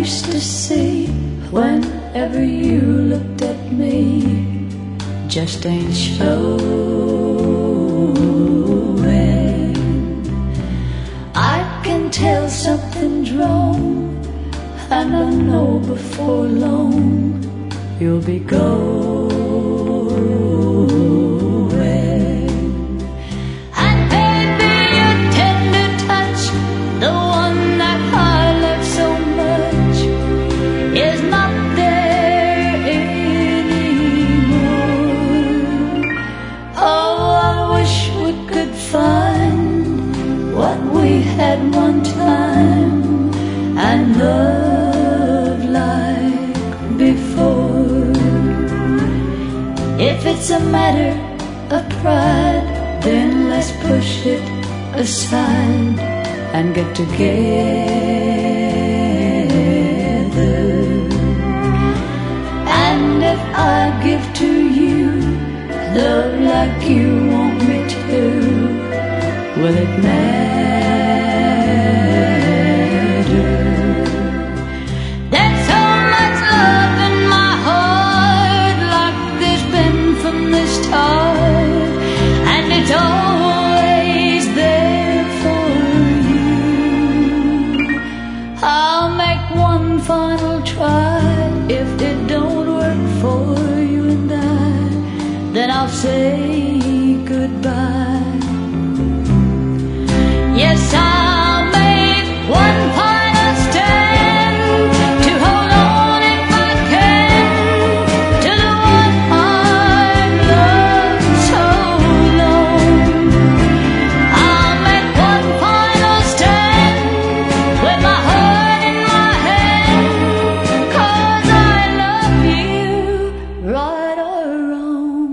used to see whenever you looked at me just ain't showing. I can tell something's wrong, and I know before long you'll be going. And baby, your tender touch, the one that I love so much, is not there anymore. Oh, I wish we could find what we had one time and love like before. If it's a matter of pride, then let's push it aside and get together. And if I give to you love like you want me to, will it matter? There's so much love in my heart, like there's been from the start, and it's always there for you. I'll make one final try. If it don't work for you and I, then I'll say goodbye. Yes, I'll make one final stand to hold on if I can to the one I've loved so long. I'll make one final stand with my heart in my hand, 'cause I love you, right or wrong.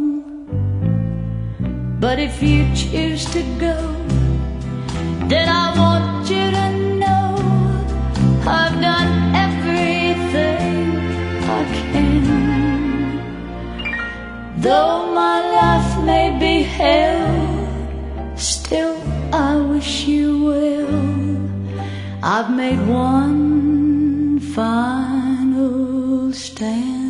But if you choose to go, then I want you to know I've done everything I can. Though my life may be hell, still I wish you well. I've made one final stand.